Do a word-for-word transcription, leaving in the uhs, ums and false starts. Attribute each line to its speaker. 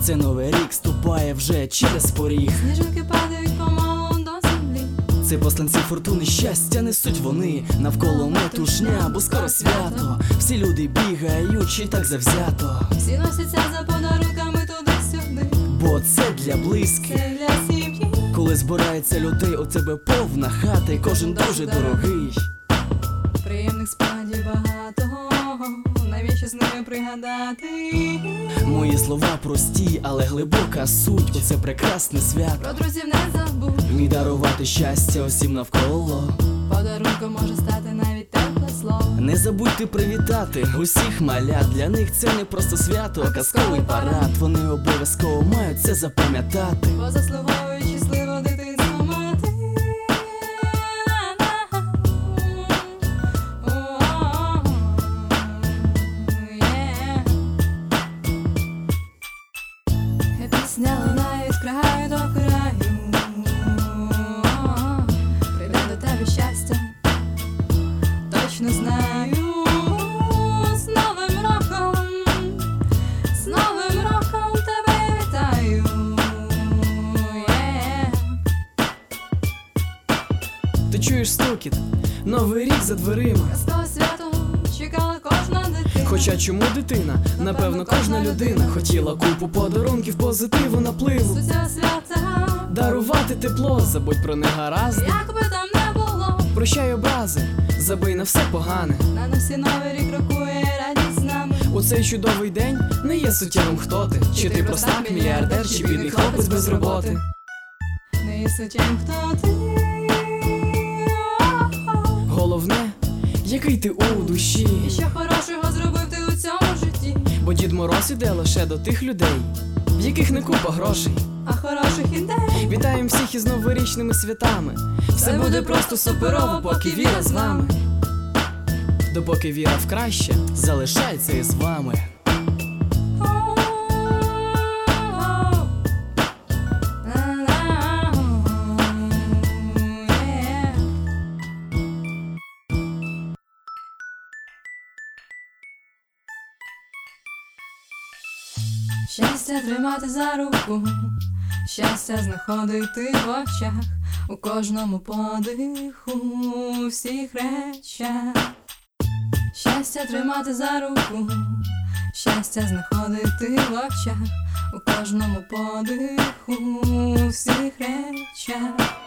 Speaker 1: Це новий рік ступає вже через поріг.
Speaker 2: Сніжинки падають помалу до землі.
Speaker 1: Це посланці фортуни, щастя несуть вони. Навколо метушня, бо скоро свято. Всі люди бігають і так завзято.
Speaker 2: Всі носяться за подарунками туди-сюди.
Speaker 1: Бо це для близьких,
Speaker 2: Це для сім'ї.
Speaker 1: коли збирається людей, у тебе повна хата, і кожен дуже дорогий.
Speaker 2: Приємних спогадів багато, навіщо з ними пригадати?
Speaker 1: Мої слова прості, але глибока суть. Оце прекрасне свято.
Speaker 2: Про друзів не забудь.
Speaker 1: І дарувати щастя усім навколо.
Speaker 2: Подарунком може стати навіть тепле слово.
Speaker 1: Не забудьте привітати усіх малят. Для них це не просто свято, а казковий парад. Вони обов'язково мають це запам'ятати.
Speaker 2: Бо заслуговують щасливо дитинство мати. Пісня лунає від краю до краю. Прийде до тебе щастя, точно знаю. З Новим роком, з Новим роком тебе вітаю. Yeah.
Speaker 1: Ти чуєш стукіт? Новий рік за дверима.
Speaker 2: Казкове свято чекала кожна дитина.
Speaker 1: Хоча чому дитина? Напевно, кожна людина хотіла купу подарунків, позитиву, напливу.
Speaker 2: Суть цього свята,
Speaker 1: Дарувати тепло, забудь про негаразди.
Speaker 2: як би там не було,
Speaker 1: Прощай образи, забий на все погане.
Speaker 2: на носі новий рік рокує радість з нами.
Speaker 1: У цей чудовий день не є суттєвим, хто ти. Чи ти простак, мільярдер, чи бідний хлопець без роботи.
Speaker 2: Не є суттєвим, хто ти.
Speaker 1: Головне, який ти у душі.
Speaker 2: І що хорошого зробив ти у цьому житті.
Speaker 1: Бо Дід Мороз іде лише до тих людей, в яких не купа грошей.
Speaker 2: А хороших ідей.
Speaker 1: Вітаємо всіх із новорічними святами. Все буде просто суперово, поки віра з вами. Допоки віра в краще, залишається із вами.
Speaker 2: Щастя тримати за руку, щастя знаходити в очах, у кожному подиху, у всіх речах. Щастя тримати за руку, щастя знаходити в очах, у кожному подиху, у всіх речах.